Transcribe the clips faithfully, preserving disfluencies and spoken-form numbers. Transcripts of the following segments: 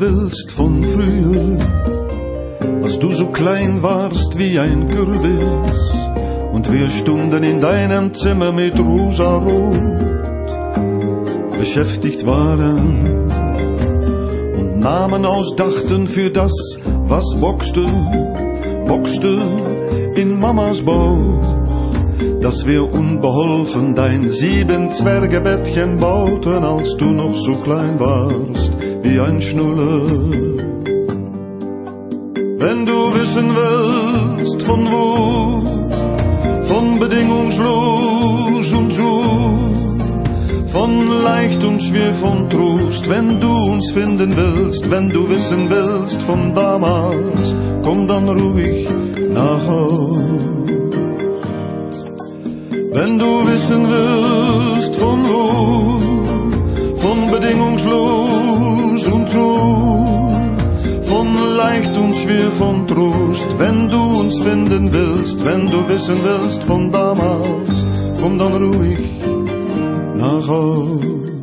willst von früher, als du so klein warst wie ein Kürbis und wir stunden in deinem Zimmer mit rosarot beschäftigt waren und Namen ausdachten für das, was boxte, boxte in Mamas Bauch, dass wir unbeholfen dein Sieben-Zwerge-Bettchen bauten, als du noch so klein warst wie ein Schnuller. Wenn du wissen willst, von wo, von bedingungslos und so, von leicht und schwer, von Trost, wenn du uns finden willst, wenn du wissen willst von damals, komm dann ruhig nach Haus. Wenn du wissen willst von wo, von bedingungslos und so, von leicht und schwer, von Trost, wenn du uns finden willst, wenn du wissen willst von damals, komm dann ruhig nach Haus.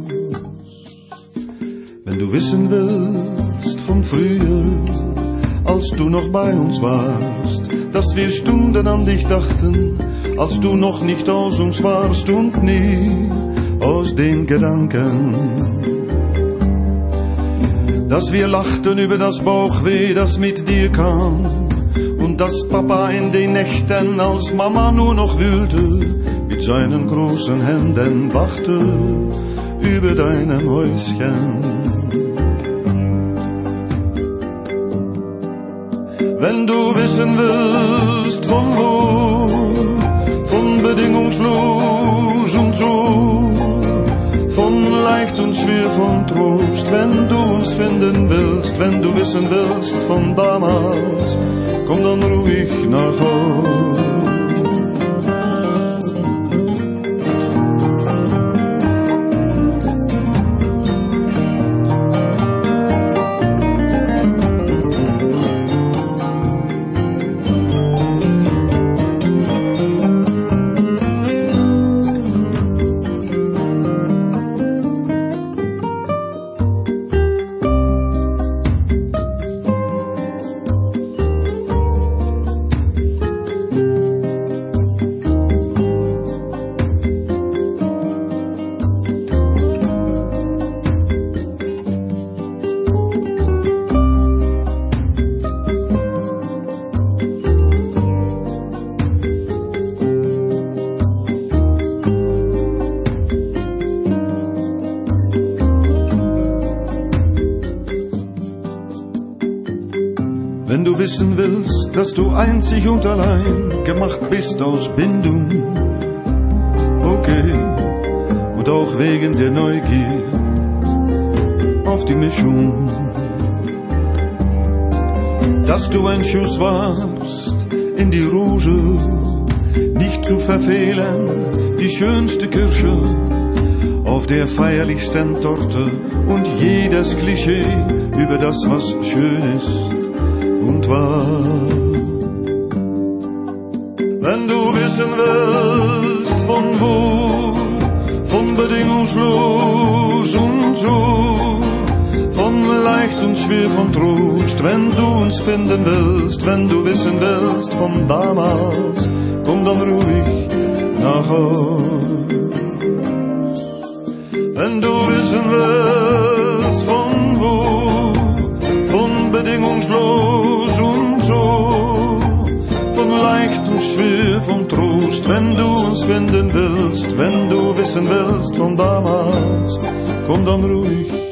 Wenn du wissen willst von früher, als du noch bei uns warst, dass wir Stunden an dich dachten, als du noch nicht aus uns warst und nie aus den Gedanken, dass wir lachten über das Bauchweh, das mit dir kam, und dass Papa in den Nächten, als Mama nur noch wühlte, mit seinen großen Händen wachte über deinem Häuschen. Wenn du wissen willst von wo, von bedingungslos und so, von leicht und schwer, von Trost, wenn du uns finden willst, wenn du wissen willst von damals, komm dann ruhig nach Haus. Wenn du wissen willst, dass du einzig und allein gemacht bist aus Bindung, okay, und auch wegen der Neugier auf die Mischung, dass du ein Schuss warst in die Rose, nicht zu verfehlen, die schönste Kirsche auf der feierlichsten Torte und jedes Klischee über das, was schön ist und wahr. Wenn du wissen willst von wo, von bedingungslos und so, von leicht und schwer, von Trost, wenn du uns finden willst, wenn du wissen willst von damals, komm dann ruhig nach Haus. Wenn du wissen willst von wo, von bedingungslos und so, von leicht und schwer, von Trost, wenn du uns finden willst, wenn du wissen willst von damals, komm dann ruhig